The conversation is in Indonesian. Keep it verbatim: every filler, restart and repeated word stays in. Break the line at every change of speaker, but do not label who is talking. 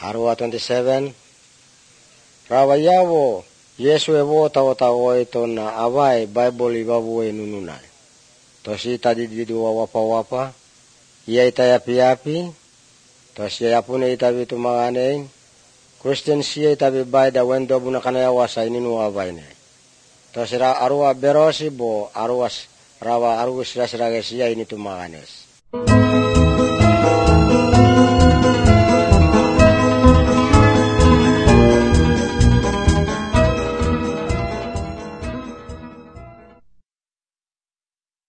Arua twenty-seven. Rawa yawo Yesu ewo tawo tawo ito na awai Bible ibabuwe nununay. Tosi tadi didu wapa-wapa. Iya ita yapi-yapi. Tosi yapune ita bitu manganein. Christian siya ita bibayda wendo buna kanaya wasa ininu abayne. Tosi ra arua berosi bo aruas rawa arus sirasirage siya ini tu manganes.